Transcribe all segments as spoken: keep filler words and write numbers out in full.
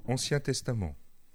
Ancien Testament.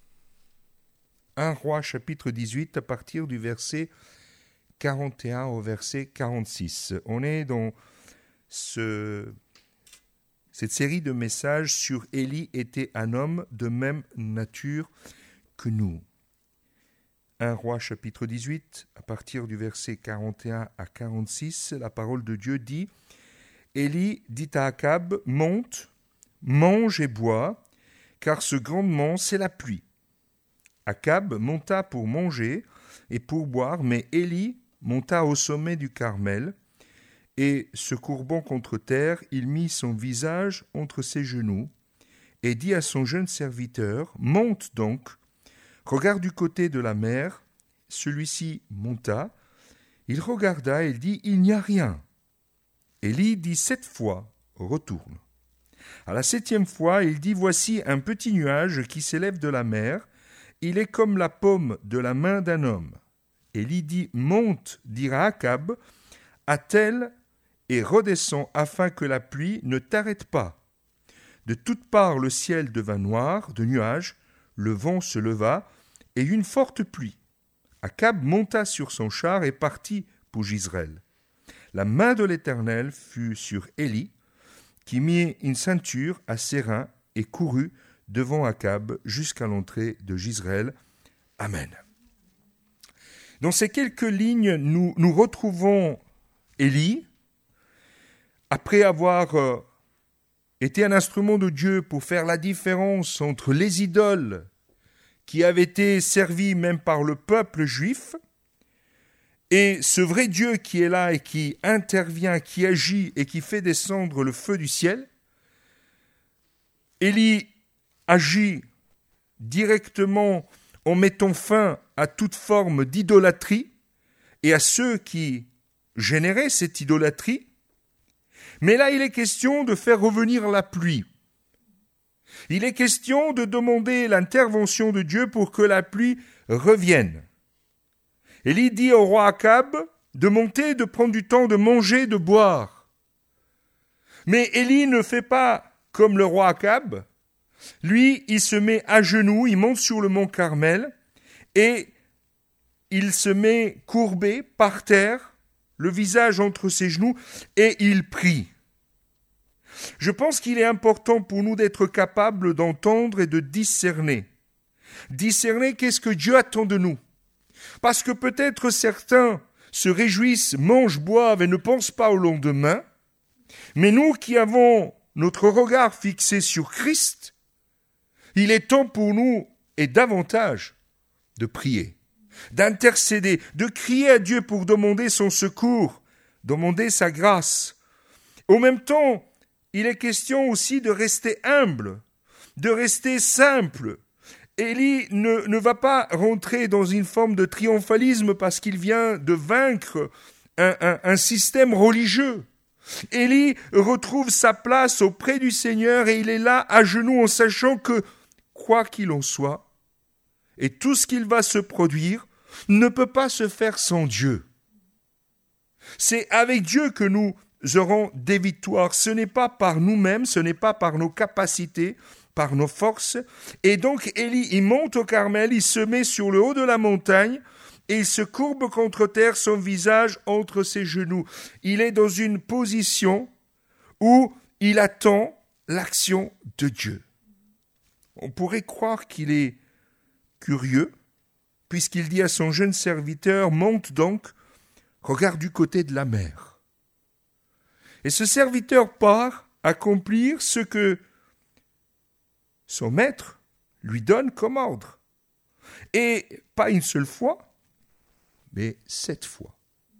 un Roi chapitre dix-huit à partir du verset quarante et un au verset quarante-six. On est dans ce, cette série de messages sur Élie était un homme de même nature que nous. un Roi chapitre dix-huit à partir du verset quarante et un à quarante-six, la parole de Dieu dit: Élie dit à Akab, monte, mange et bois, car ce grondement c'est la pluie. Akab monta pour manger et pour boire, mais Élie monta au sommet du Carmel, et se courbant contre terre, il mit son visage entre ses genoux, et dit à son jeune serviteur, monte donc, regarde du côté de la mer. Celui-ci monta, il regarda et il dit, il n'y a rien. Élie dit sept fois, retourne. À la septième fois, il dit, voici un petit nuage qui s'élève de la mer, il est comme la paume de la main d'un homme. Élie dit, monte, dira Akab, attelle et redescend afin que la pluie ne t'arrête pas. De toutes parts le ciel devint noir de nuages, le vent se leva et une forte pluie. Akab monta sur son char et partit pour Jizréel. La main de l'Éternel fut sur Élie, qui mit une ceinture à ses reins et courut devant Akab jusqu'à l'entrée de Jizréel. Amen. Dans ces quelques lignes, nous, nous retrouvons Élie, après avoir euh, été un instrument de Dieu pour faire la différence entre les idoles qui avaient été servies même par le peuple juif et ce vrai Dieu qui est là et qui intervient, qui agit et qui fait descendre le feu du ciel. Élie agit directement en mettant fin à toute forme d'idolâtrie et à ceux qui généraient cette idolâtrie. Mais là, il est question de faire revenir la pluie. Il est question de demander l'intervention de Dieu pour que la pluie revienne. Élie dit au roi Akab de monter, de prendre du temps, de manger, de boire. Mais Élie ne fait pas comme le roi Akab. Lui, il se met à genoux, il monte sur le mont Carmel et il se met courbé par terre, le visage entre ses genoux, et il prie. Je pense qu'il est important pour nous d'être capables d'entendre et de discerner. Discerner qu'est-ce que Dieu attend de nous. Parce que peut-être certains se réjouissent, mangent, boivent et ne pensent pas au lendemain, mais nous qui avons notre regard fixé sur Christ, il est temps pour nous, et davantage, de prier, d'intercéder, de crier à Dieu pour demander son secours, demander sa grâce. Au même temps, il est question aussi de rester humble, de rester simple. Élie ne, ne va pas rentrer dans une forme de triomphalisme parce qu'il vient de vaincre un, un, un système religieux. Élie retrouve sa place auprès du Seigneur et il est là à genoux en sachant que, quoi qu'il en soit, et tout ce qu'il va se produire ne peut pas se faire sans Dieu. C'est avec Dieu que nous aurons des victoires. Ce n'est pas par nous-mêmes, ce n'est pas par nos capacités, par nos forces. Et donc Élie, il monte au Carmel, il se met sur le haut de la montagne et il se courbe contre terre, son visage entre ses genoux. Il est dans une position où il attend l'action de Dieu. On pourrait croire qu'il est curieux, puisqu'il dit à son jeune serviteur, monte donc, regarde du côté de la mer. Et ce serviteur part accomplir ce que son maître lui donne comme ordre. Et pas une seule fois, mais sept fois.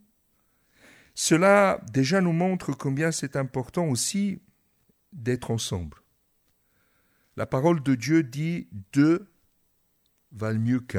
Cela déjà nous montre combien c'est important aussi d'être ensemble. La parole de Dieu dit « deux valent mieux qu'un ».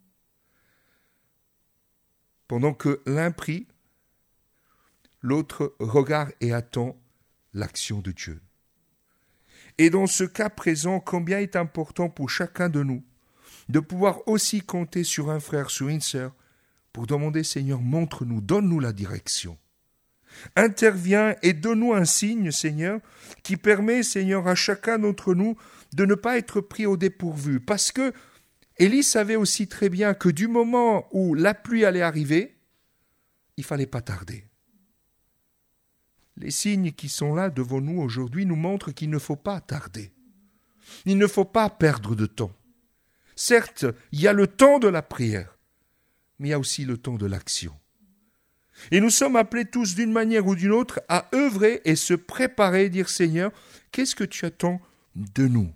Pendant que l'un prie, l'autre regarde et attend l'action de Dieu. Et dans ce cas présent, combien est important pour chacun de nous de pouvoir aussi compter sur un frère, sur une sœur, pour demander, Seigneur, montre-nous, donne-nous la direction. Interviens et donne-nous un signe, Seigneur, qui permet, Seigneur, à chacun d'entre nous de ne pas être pris au dépourvu. Parce que Élie savait aussi très bien que du moment où la pluie allait arriver, il ne fallait pas tarder. Les signes qui sont là devant nous aujourd'hui nous montrent qu'il ne faut pas tarder. Il ne faut pas perdre de temps. Certes, il y a le temps de la prière, mais il y a aussi le temps de l'action. Et nous sommes appelés tous d'une manière ou d'une autre à œuvrer et se préparer, dire Seigneur, qu'est-ce que tu attends de nous?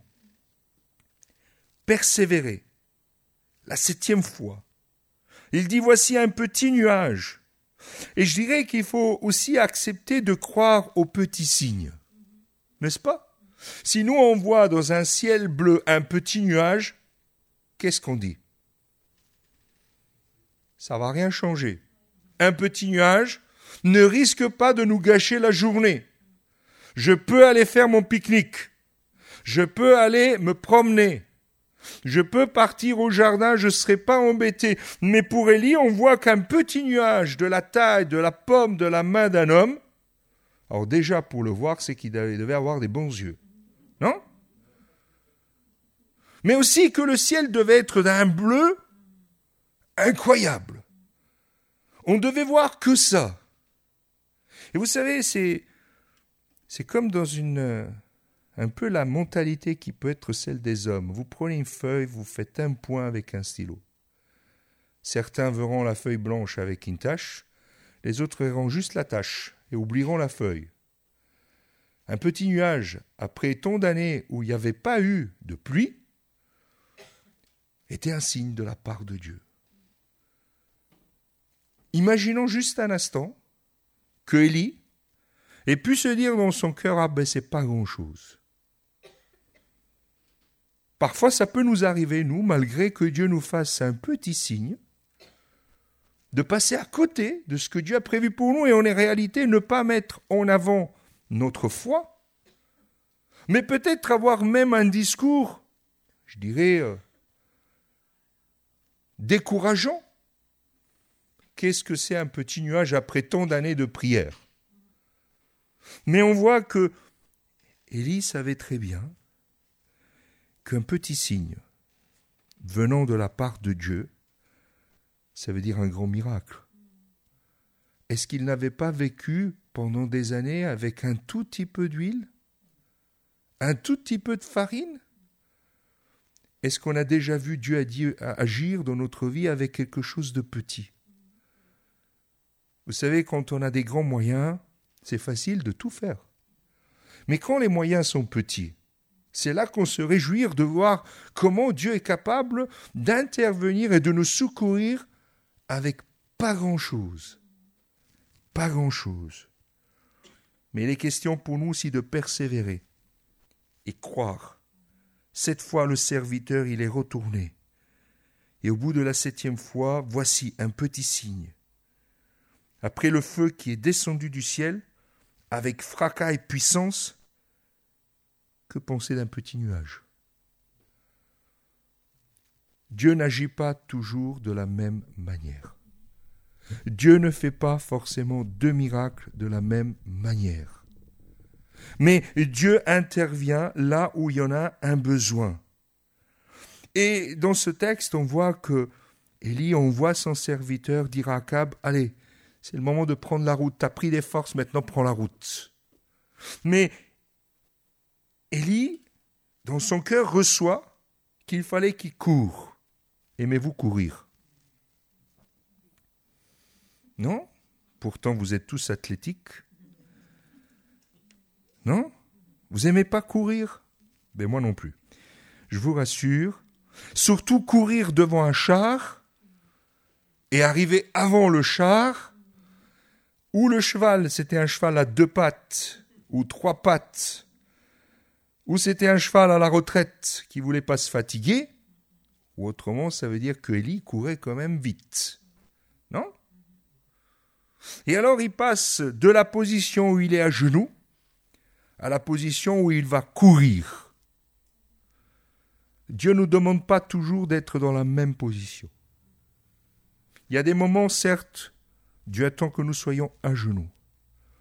Persévérer. La septième fois. Il dit, voici un petit nuage. Et je dirais qu'il faut aussi accepter de croire aux petits signes. N'est-ce pas? Si nous on voit dans un ciel bleu un petit nuage, qu'est-ce qu'on dit? Ça ne va rien changer. Un petit nuage ne risque pas de nous gâcher la journée. Je peux aller faire mon pique-nique. Je peux aller me promener. Je peux partir au jardin, je ne serai pas embêté. Mais pour Élie, on voit qu'un petit nuage de la taille de la paume de la main d'un homme, alors déjà pour le voir, c'est qu'il devait avoir des bons yeux. Non? Mais aussi que le ciel devait être d'un bleu incroyable. On devait voir que ça. Et vous savez, c'est, c'est comme dans une, un peu la mentalité qui peut être celle des hommes. Vous prenez une feuille, vous faites un point avec un stylo. Certains verront la feuille blanche avec une tache, les autres verront juste la tache et oublieront la feuille. Un petit nuage, après tant d'années où il n'y avait pas eu de pluie, était un signe de la part de Dieu. Imaginons juste un instant que Élie ait pu se dire dans son cœur, ah ben c'est pas grand-chose. Parfois ça peut nous arriver, nous, malgré que Dieu nous fasse un petit signe, de passer à côté de ce que Dieu a prévu pour nous et en réalité ne pas mettre en avant notre foi, mais peut-être avoir même un discours, je dirais, euh, décourageant. Qu'est-ce que c'est un petit nuage après tant d'années de prière? Mais on voit que Élie savait très bien qu'un petit signe venant de la part de Dieu, ça veut dire un grand miracle. Est-ce qu'il n'avait pas vécu pendant des années avec un tout petit peu d'huile? Un tout petit peu de farine? Est-ce qu'on a déjà vu Dieu agir dans notre vie avec quelque chose de petit? Vous savez, quand on a des grands moyens, c'est facile de tout faire. Mais quand les moyens sont petits, c'est là qu'on se réjouit de voir comment Dieu est capable d'intervenir et de nous secourir avec pas grand-chose. Pas grand-chose. Mais il est question pour nous aussi de persévérer et croire. Cette fois, le serviteur, il est retourné. Et au bout de la septième fois, voici un petit signe. Après le feu qui est descendu du ciel, avec fracas et puissance, que penser d'un petit nuage? Dieu n'agit pas toujours de la même manière. Dieu ne fait pas forcément deux miracles de la même manière. Mais Dieu intervient là où il y en a un besoin. Et dans ce texte, on voit que Élie, on voit son serviteur dire à Akab, « Allez, c'est le moment de prendre la route. Tu as pris des forces, maintenant prends la route. » Mais Élie, dans son cœur, reçoit qu'il fallait qu'il court. Aimez-vous courir? Non? Pourtant, vous êtes tous athlétiques. Non? Vous aimez pas courir? Ben moi non plus. Je vous rassure, surtout courir devant un char et arriver avant le char, ou le cheval, c'était un cheval à deux pattes ou trois pattes, ou c'était un cheval à la retraite qui ne voulait pas se fatiguer, ou autrement, ça veut dire que Élie courait quand même vite. Non? Et alors, il passe de la position où il est à genoux à la position où il va courir. Dieu ne nous demande pas toujours d'être dans la même position. Il y a des moments, certes, Dieu attend que nous soyons à genoux.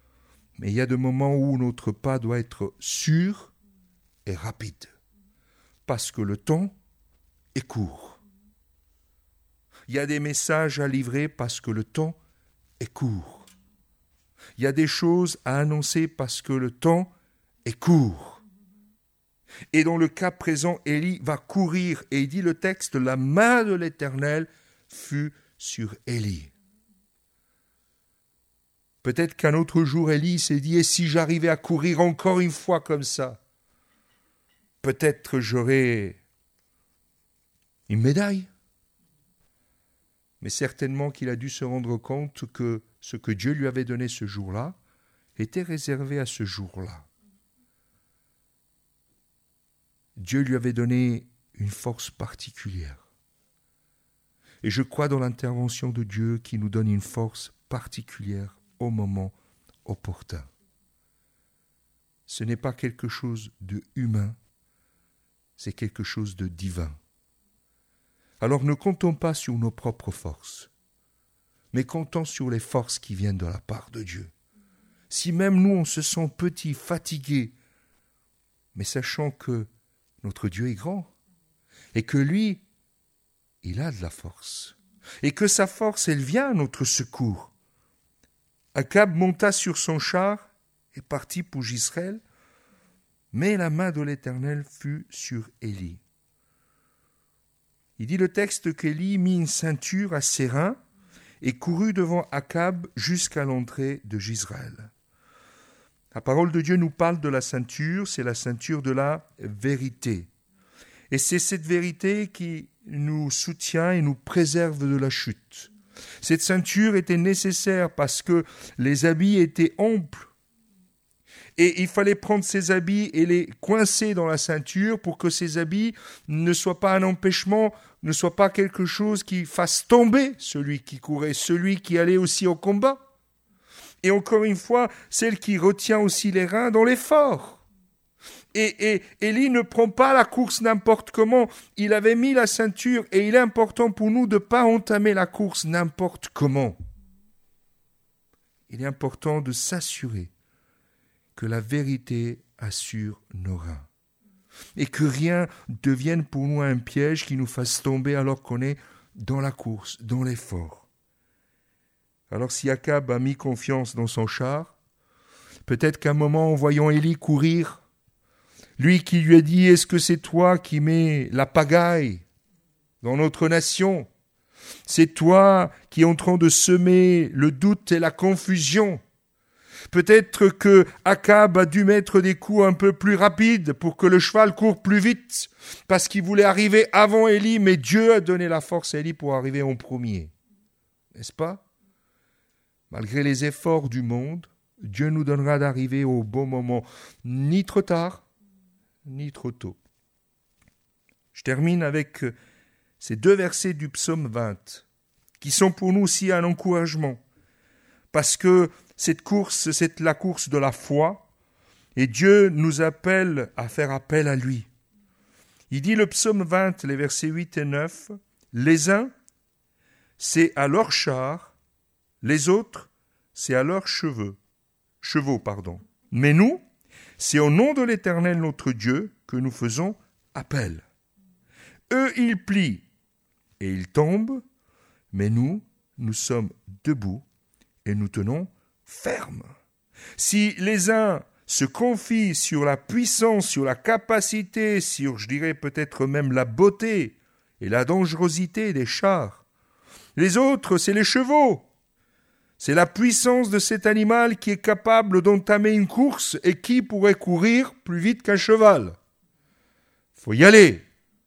Mais il y a des moments où notre pas doit être sûr et rapide, parce que le temps est court. Il y a des messages à livrer parce que le temps est court. Il y a des choses à annoncer parce que le temps est court. Et dans le cas présent, Élie va courir, et il dit le texte, la main de l'Éternel fut sur Élie. Peut-être qu'un autre jour, Élie s'est dit, et si j'arrivais à courir encore une fois comme ça, peut-être j'aurais une médaille. Mais certainement qu'il a dû se rendre compte que ce que Dieu lui avait donné ce jour-là était réservé à ce jour-là. Dieu lui avait donné une force particulière. Et je crois dans l'intervention de Dieu qui nous donne une force particulière au moment opportun. Ce n'est pas quelque chose de humain, c'est quelque chose de divin. Alors ne comptons pas sur nos propres forces, mais comptons sur les forces qui viennent de la part de Dieu. Si même nous on se sent petits, fatigués, mais sachant que notre Dieu est grand, et que lui, il a de la force, et que sa force, elle vient à notre secours. Akab monta sur son char et partit pour Jezreel, mais la main de l'Éternel fut sur Élie. Il dit le texte qu'Élie mit une ceinture à ses reins et courut devant Akab jusqu'à l'entrée de Jezreel. La parole de Dieu nous parle de la ceinture, c'est la ceinture de la vérité. Et c'est cette vérité qui nous soutient et nous préserve de la chute. Cette ceinture était nécessaire parce que les habits étaient amples. Et il fallait prendre ces habits et les coincer dans la ceinture pour que ces habits ne soient pas un empêchement, ne soient pas quelque chose qui fasse tomber celui qui courait, celui qui allait aussi au combat. Et encore une fois, celle qui retient aussi les reins dans l'effort. Et, et Élie ne prend pas la course n'importe comment. Il avait mis la ceinture et il est important pour nous de ne pas entamer la course n'importe comment. Il est important de s'assurer que la vérité assure nos reins et que rien ne devienne pour nous un piège qui nous fasse tomber alors qu'on est dans la course, dans l'effort. Alors si Akab a mis confiance dans son char, peut-être qu'à un moment en voyant Élie courir, lui qui lui a dit « Est-ce que c'est toi qui mets la pagaille dans notre nation ? C'est toi qui es en train de semer le doute et la confusion. » Peut-être que Akab a dû mettre des coups un peu plus rapides pour que le cheval court plus vite, parce qu'il voulait arriver avant Élie, mais Dieu a donné la force à Élie pour arriver en premier. N'est-ce pas ? Malgré les efforts du monde, Dieu nous donnera d'arriver au bon moment, ni trop tard, ni trop tôt. Je termine avec ces deux versets du psaume vingt, qui sont pour nous aussi un encouragement, parce que cette course, c'est la course de la foi, et Dieu nous appelle à faire appel à lui. Il dit le psaume vingt, les versets huit et neuf, « Les uns, c'est à leurs chars, les autres, c'est à leurs cheveux, chevaux, pardon. Mais nous, c'est au nom de l'Éternel notre Dieu que nous faisons appel. Eux, ils plient et ils tombent, mais nous, nous sommes debout et nous tenons ferme. Si les uns se confient sur la puissance, sur la capacité, sur, je dirais peut-être même la beauté et la dangerosité des chars, les autres, c'est les chevaux. C'est la puissance de cet animal qui est capable d'entamer une course et qui pourrait courir plus vite qu'un cheval. Il faut y aller.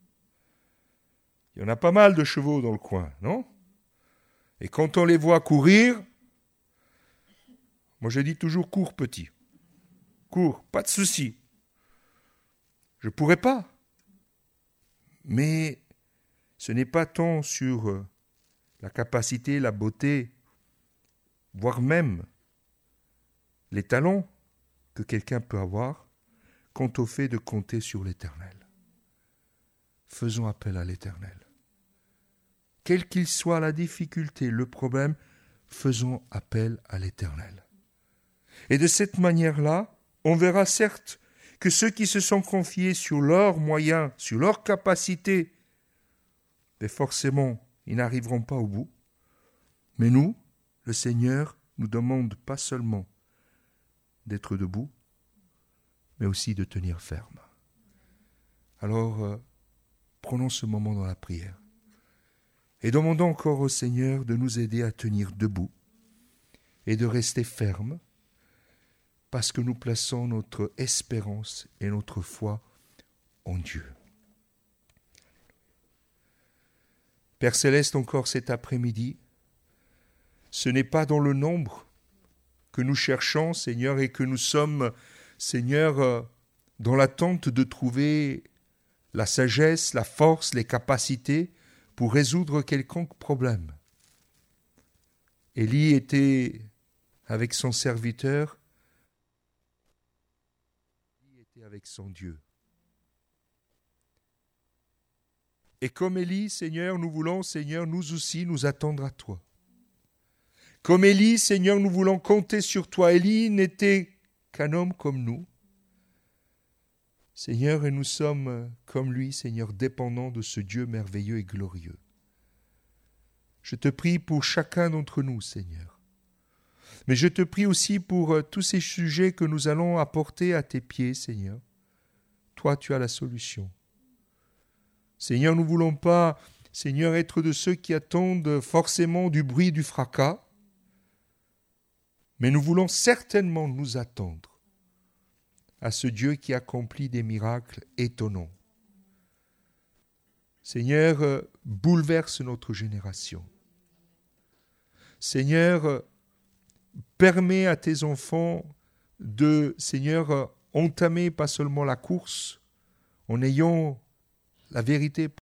Il y en a pas mal de chevaux dans le coin, non ? Et quand on les voit courir, moi je dis toujours cours petit. Cours, pas de souci. Je pourrais pas. Mais ce n'est pas tant sur la capacité, la beauté, voire même les talents que quelqu'un peut avoir, quant au fait de compter sur l'Éternel. Faisons appel à l'Éternel. Quelle qu'il soit la difficulté, le problème, faisons appel à l'Éternel. Et de cette manière-là, on verra certes que ceux qui se sont confiés sur leurs moyens, sur leurs capacités, mais forcément, ils n'arriveront pas au bout. Mais nous, le Seigneur nous demande pas seulement d'être debout, mais aussi de tenir ferme. Alors, euh, prenons ce moment dans la prière et demandons encore au Seigneur de nous aider à tenir debout et de rester ferme, parce que nous plaçons notre espérance et notre foi en Dieu. Père Céleste, encore cet après-midi, ce n'est pas dans le nombre que nous cherchons, Seigneur, et que nous sommes, Seigneur, dans l'attente de trouver la sagesse, la force, les capacités pour résoudre quelconque problème. Élie était avec son serviteur, Élie était avec son Dieu. Et comme Élie, Seigneur, nous voulons, Seigneur, nous aussi nous attendre à toi. Comme Élie, Seigneur, nous voulons compter sur toi. Élie n'était qu'un homme comme nous. Seigneur, et nous sommes comme lui, Seigneur, dépendants de ce Dieu merveilleux et glorieux. Je te prie pour chacun d'entre nous, Seigneur. Mais je te prie aussi pour tous ces sujets que nous allons apporter à tes pieds, Seigneur. Toi, tu as la solution. Seigneur, nous ne voulons pas, Seigneur, être de ceux qui attendent forcément du bruit du fracas, mais nous voulons certainement nous attendre à ce Dieu qui accomplit des miracles étonnants. Seigneur, bouleverse notre génération. Seigneur, permets à tes enfants de, Seigneur, entamer pas seulement la course en ayant la vérité